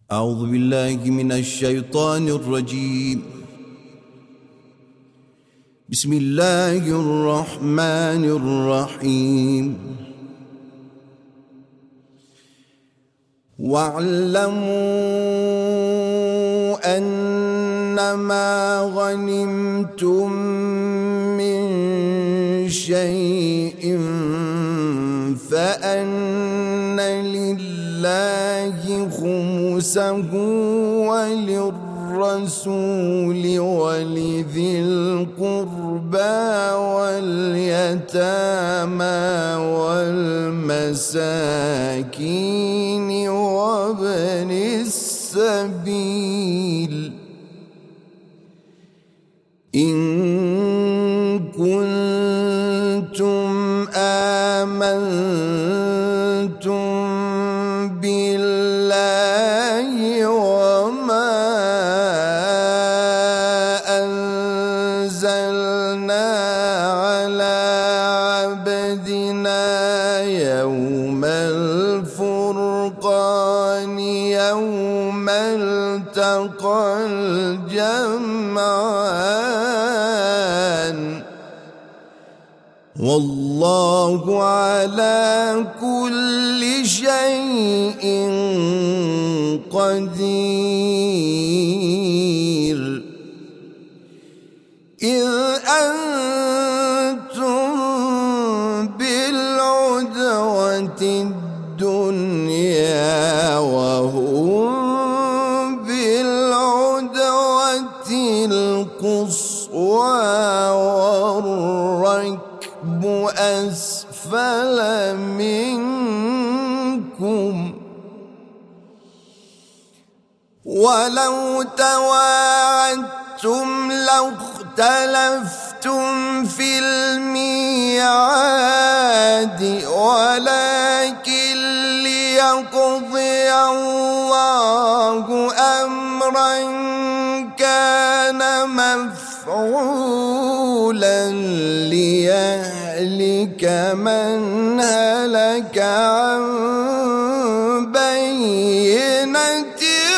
أعوذ بالله من الشيطان الرجيم. بسم الله الرحمن الرحيم. واعلموا أنما غنمتم من شيء فأن لله خمسه وللرسول ولذي القربى واليتامى والمساكين وابن السبيل إن كنتم آمنتم بالله وما أنزلنا على عبدنا يوم الفرقان يوم التقى الجمعان والله على كل شيء قدير. إذ أنتم بالعدوة الدنيا وهم بالعدوة القصوى والركب أسفل منكم ولو تواعدتم لاختلفتم في الميعاد ولكن ليقضي الله أمرا كان مفعولا ليهلك من هلك عن بينة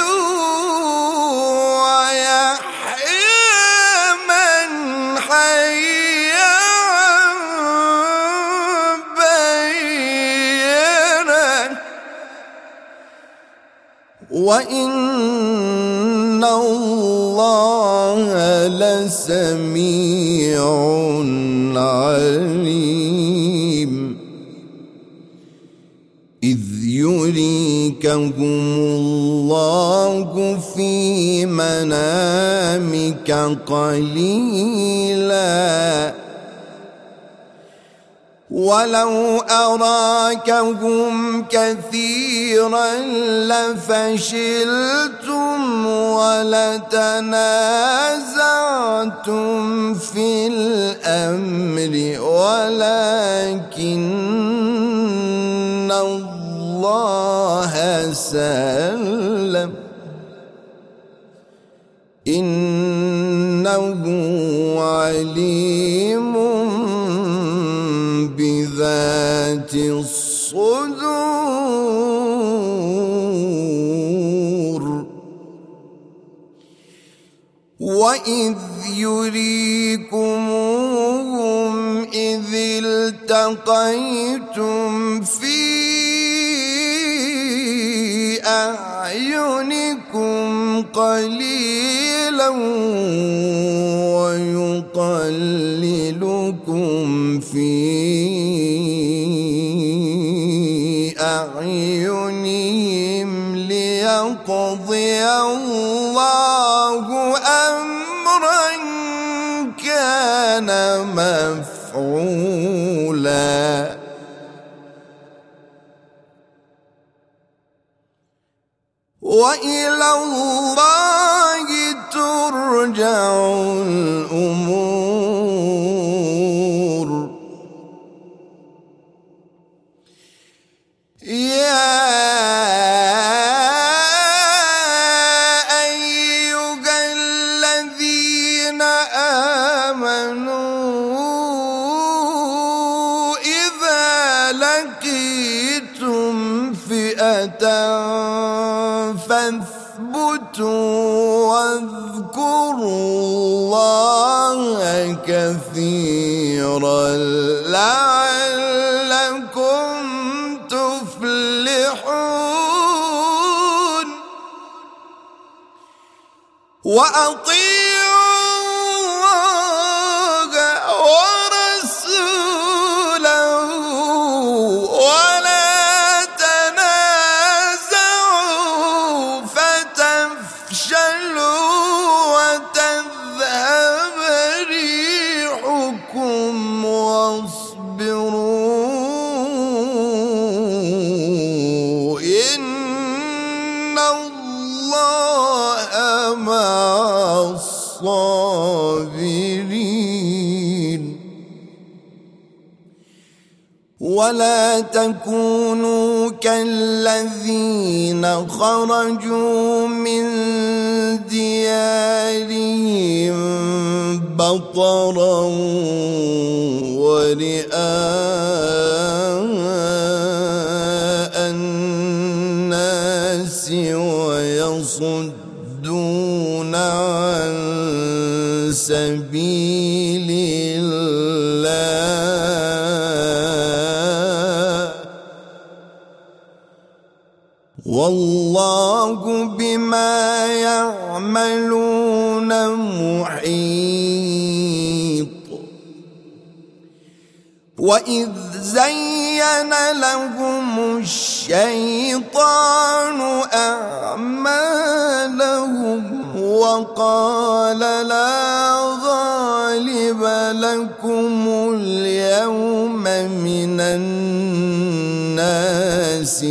ويحيى من حي عن بينة وإن الله لسميع عليم. إذ يريكهم الله في منامك قليلا ولو أراكهم كثيرا لفشلتم ولتنازعتم في الأمر ولكن الله سلم إنه عليم بذات الصدور. وإذ يريكموهم إذ التقيتم في أعينكم قليلا ويقللكم في أعينهم ليقضي الله أمرا كان مفعولا. وإلى الله ترجع الأمور. يا أيها الذين آمنوا إذا لقيتم فئة فاثبتوا واذكروا الله كثيرا لعلكم تفلحون وأطيعوا الله ورسوله ولا تنازعوا فتفشلوا وتذهب ريحكم واصبروا إن الله مع الصابرين ولا تكونوا كالذين خرجوا من ديارهم بطرا ورئاء الناس ويصدون عن سبيل الله والله بما يعملون محيط وإذ زين لهم الشيطان أعمالهم وقال لا غالب لكم اليوم من الناس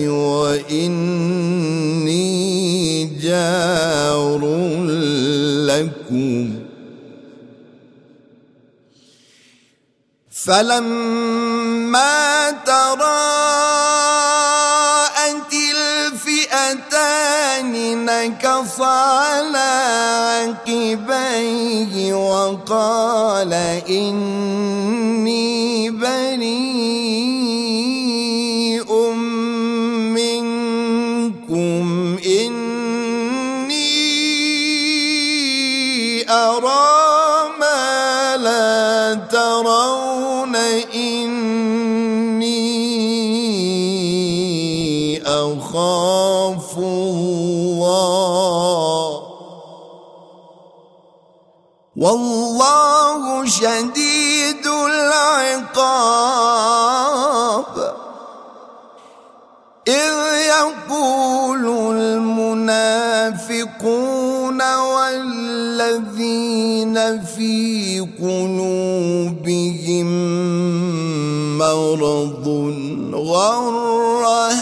وإني جار لكم فلما تراءت الفئتان نكص على عقبيه وقال إني بريء منكم إني أرى ما لا ترون إني أخاف الله والله شديد العقاب إذ يقول المنافقون والذين في قلوبهم مرض غر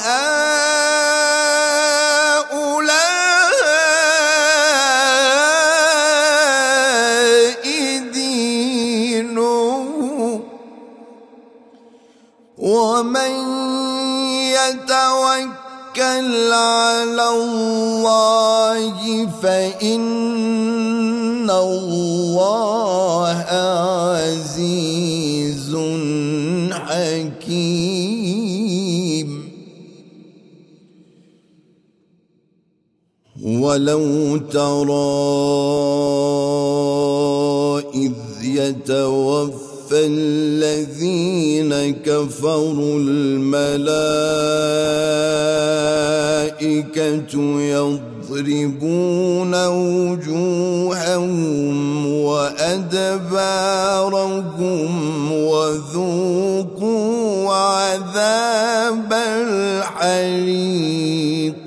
هؤلاء دينهم ومن يتوكل على الله فإن الله عزيز حكيم ولو ترى إذ يتوفى الذين كفروا الملائكة يضربون وجوههم وأدبارهم وذوقوا عذاب الحريق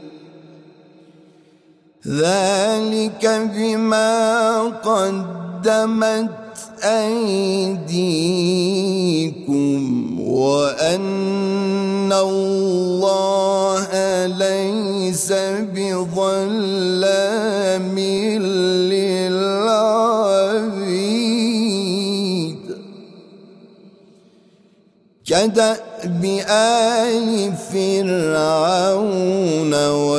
ذلك بما قدمت أيديكم وأن الله ليس بظلام للعبيد كدأب آل فرعون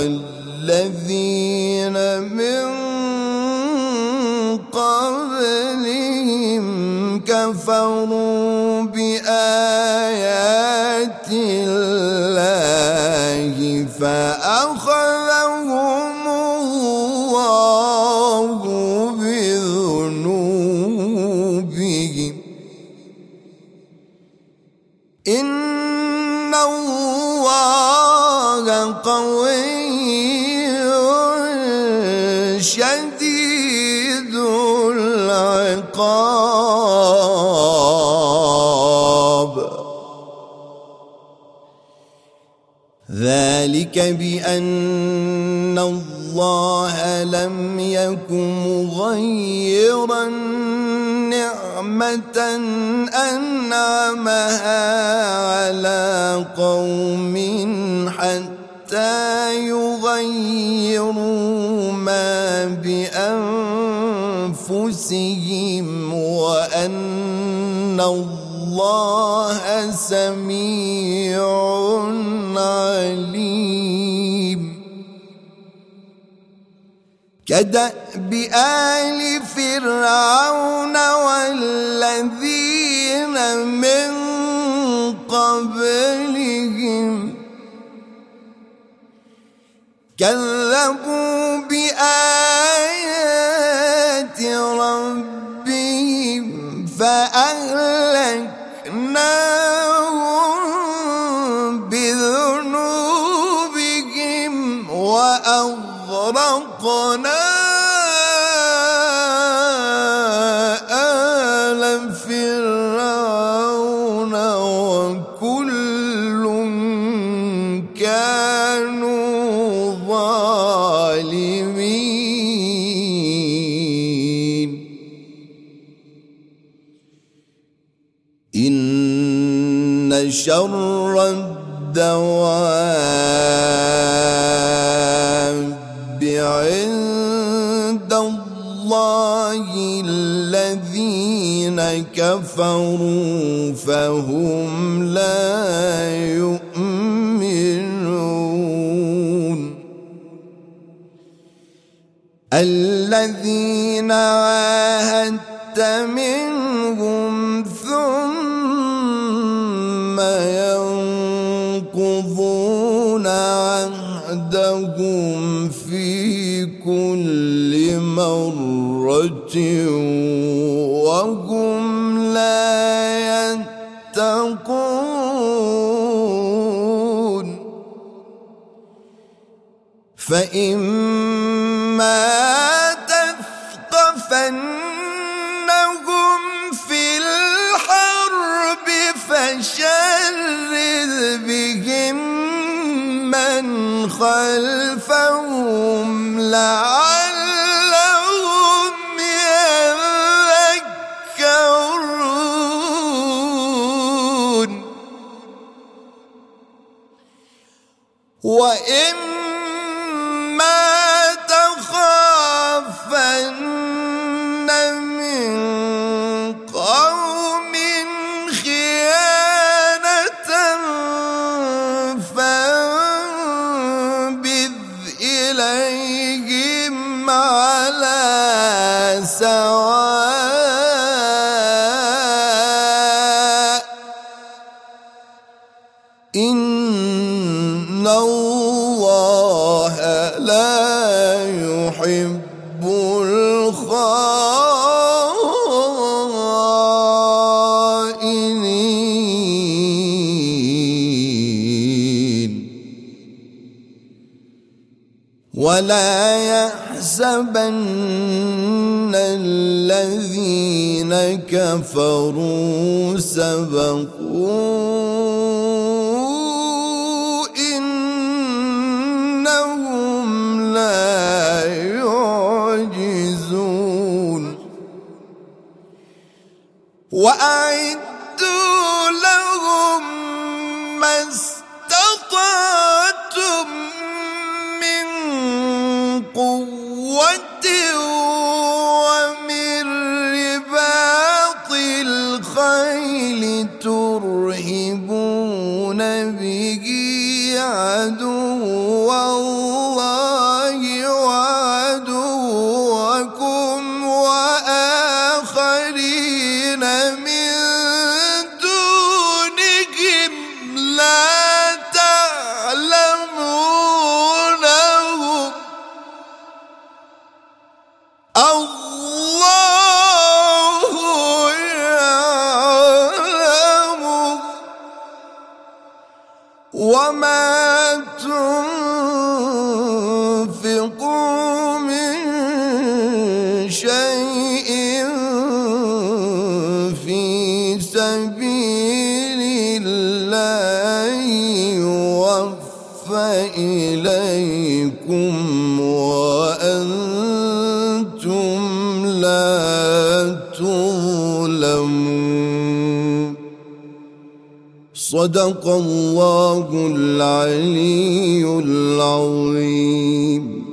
والذين من قبلهم كفروا بآيات الله فأخذهم فأخذهم الله بذنوبهم إن الله قوي شديد العقاب ذلك بأن الله لم يكن مغيرا نعمة أنعمها على قوم حتى يغيروا ما بأنفسهم وأن الله سميع عليم كدأب آل فرعون والذين من قبلهم كذبوا بآيات ربهم فأهلكناهم بذنوبهم وأغرقنا آل فرعون وكل كانوا ظالمين إن شر الدواب عند الله الذين كفروا فهم لا يؤمنون الذين عاهدت منهم ثم ينقضون عهدهم في كل مرة وهم لا يتقون فإما تثقفنهم في الحرب فشرد بهم من خلفهم لعلهم يذكرون وإما تخافن من قوم خيانة فانبذ إليهم على سواء إن الله لا يحب الخائنين ولا يحسبن الذين كفروا سبقوا إنهم لا يعجزون وأعدوا لهم ما استطعتم من قوة ومن رباط الخيل ترهبون به عدو الله وعدوكم وآخرين من دونهم لا تعلمون وما تنفقوا من شيء في سبيل الله يوفى إليكم وأنتم لا تظلمون. صدق الله العلي العظيم.